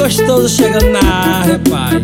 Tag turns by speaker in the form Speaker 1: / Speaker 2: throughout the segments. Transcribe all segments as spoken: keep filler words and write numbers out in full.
Speaker 1: gostoso chegando na área, pai.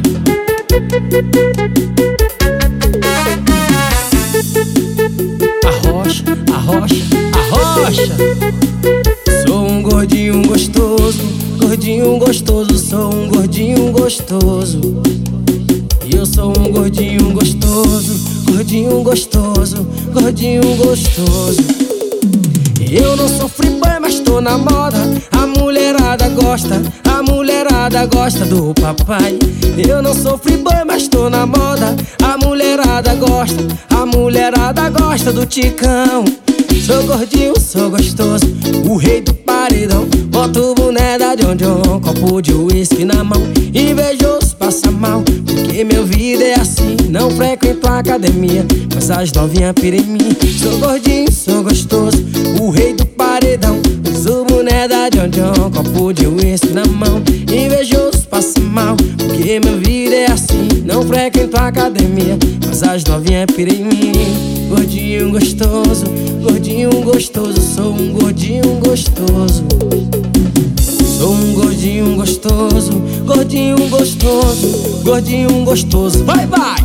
Speaker 1: Arrocha, arrocha, arrocha. Sou um gordinho gostoso, gordinho gostoso, sou um gordinho gostoso. E eu sou um gordinho gostoso, gordinho gostoso, gordinho gostoso. Eu não sou free boy, mas tô na moda. A mulherada gosta, a mulherada gosta do papai. Eu não sou free boy, mas tô na moda. A mulherada gosta, a mulherada gosta do Ticão. Sou gordinho, sou gostoso, o rei do paredão. Boto o boné da John John, copo de uísque na mão. Invejoso passa mal, porque meu vida é assim. Não frequento a academia, mas as novinhas pira em mim. Sou gordinho, sou gostoso, o rei do paredão. Uso o boné da John John, copo de uísque na mão. Invejoso passa mal, porque meu vida é assim. Não frequento a academia, mas as novinhas pira em mim. Gordinho gostoso, gordinho gostoso, sou um gordinho gostoso. Sou um gordinho gostoso, gordinho gostoso, gordinho gostoso. Vai, vai!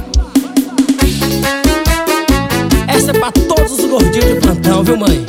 Speaker 1: Essa é pra todos os gordinhos de plantão, viu, mãe?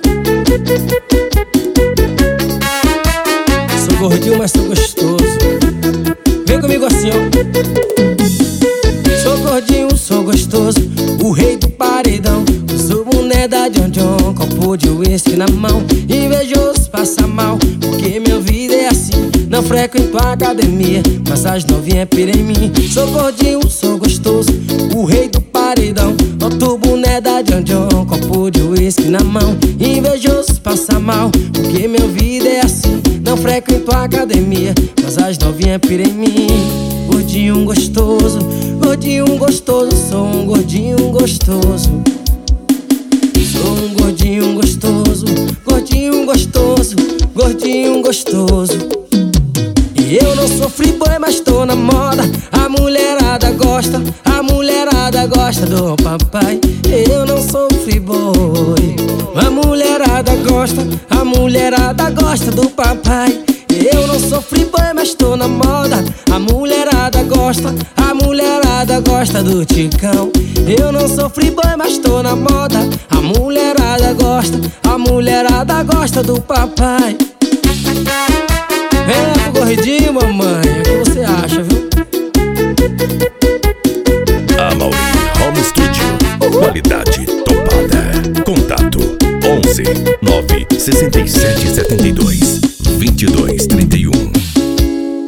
Speaker 1: Sou gordinho, mas sou gostoso. Vem comigo assim, ó. Sou gordinho, sou gostoso, o rei do paredão. Uso o boné da John John, copo de uísque na mão. Invejoso passa mal, porque minha vida é assim. Não frequento a academia, mas as novinhas pira em mim. Sou gordinho, sou gostoso, o rei do paredão. Boto o boné da John John, copo de uísque na mão. Invejoso passa mal, porque minha vida é assim. Não frequento a academia, mas as novinhas pira em mim. Gordinho gostoso, gordinho gostoso, sou um gordinho gostoso. Sou um gordinho gostoso, gordinho gostoso, gordinho gostoso. E eu não sou free boy, mas tô na moda. A mulherada gosta, a mulherada gosta do papai. Eu não sou free boy, a mulherada gosta, a mulherada gosta do papai. Eu não sou free boy, mas tô na moda. A mulherada gosta, a mulherada gosta do Ticão. Eu não sou free boy, mas tô na moda. A mulherada gosta, a mulherada gosta do papai. Vem lá pro gordinho, mamãe, o que você acha, viu?
Speaker 2: Amaury Home Studio, qualidade topada. Contato onze nove seis sete sete dois vinte e dois trinta e um.